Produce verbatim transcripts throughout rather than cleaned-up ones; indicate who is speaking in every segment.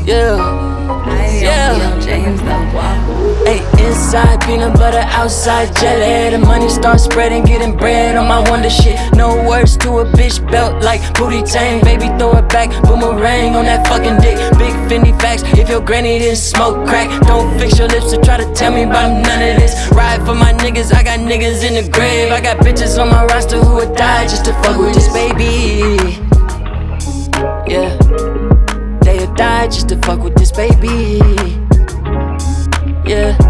Speaker 1: Yeah. Yeah.
Speaker 2: James,
Speaker 1: Hey, inside peanut butter, outside jelly. The money starts spreading, getting bread on my wonder shit. No words to a bitch belt like booty tang. Baby, throw it back, boomerang on that fucking dick. Big Fendi facts, if your granny didn't smoke crack, don't fix your lips to try to tell me about none of this. Ride for my niggas, I got niggas in the grave. I got bitches on my roster who would die just to fuck with this baby. Yeah, they would die just to fuck with this baby. Yeah,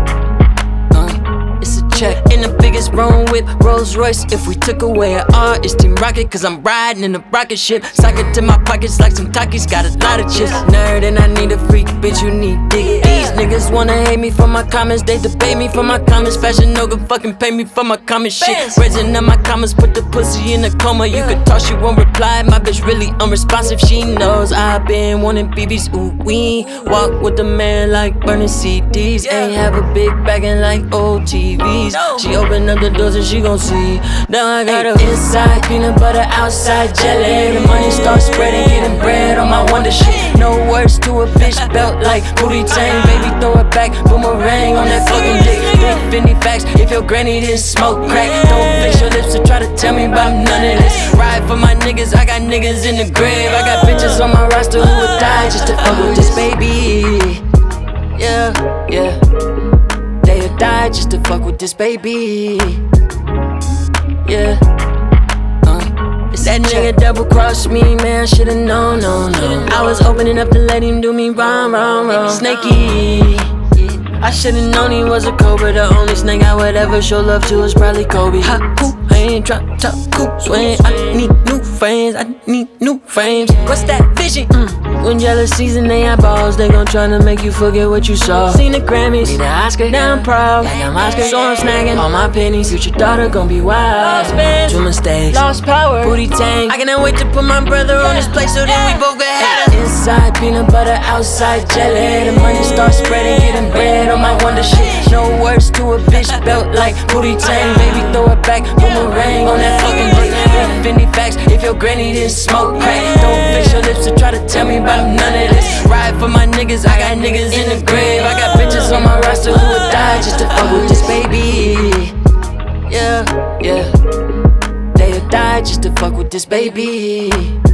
Speaker 1: uh, it's a check. In the biggest Rome whip, Rolls Royce. If we took away an R, it's Team Rocket, cause I'm riding in a rocket ship. Sock it to my pockets like some Takis, got a lot of chips. Nerd and I need a freak, bitch, you need dick. These niggas wanna hate me for my comments, they debate me for my comments. Fashion no can fucking pay me for my comment shit. Resin in my comments, put the pussy in a coma. You could talk, she won't reply, my bitch really unresponsive. She knows I've been wanting B Bs, ooh wee. Walk with the man like burning C Ds. Ain't have a big baggin' like old T Vs. She open up the doors and she gon' see. Now I got her inside peanut butter, outside jelly. The money starts spreading, getting bread on my wonder shit. No words to a bitch belt like booty tang. Baby, throw it back, boomerang on that fucking dick. Big Fendi facts, if your granny didn't smoke crack, don't fix your lips to try to tell me about none of this. Ride for my niggas, I got niggas in the grave. I got bitches on my roster who would die just to fuck with this baby. Yeah, yeah. They would die just to fuck with this baby. Yeah. Uh, that nigga double crossed me, man. Should've known, no, no. I was opening up to let him do me wrong, wrong, wrong. Snaky. I should've known he was a cobra. The only snake I would ever show love to is probably Kobe. Hot poop, I ain't drop top, cool swing. I need new frames, I need new frames. What's that vision? Mm. When jealous season they eyeballs, they gon' tryna make you forget what you saw. Seen the Grammys, need an Oscar, now I'm proud. Like I'm Oscar, so I'm snagging all my pennies. Future daughter gon' be wild. Lost bands, two mistakes, lost power, booty tank. I cannot wait to put my brother on this place so then we both get had. Inside peanut butter, outside jelly. The money starts spreading, getting bread on my wonder shit. No words to a bitch belt like booty tang. Baby, throw it back, boomerang on that fucking dick. Big Fendi facts, if your granny didn't smoke crack, don't fix your lips to try to tell me about none of this. Ride for my niggas, I got niggas in the grave. I got bitches on my roster who would die just to fuck with this baby. Yeah, yeah. They would die just to fuck with this baby.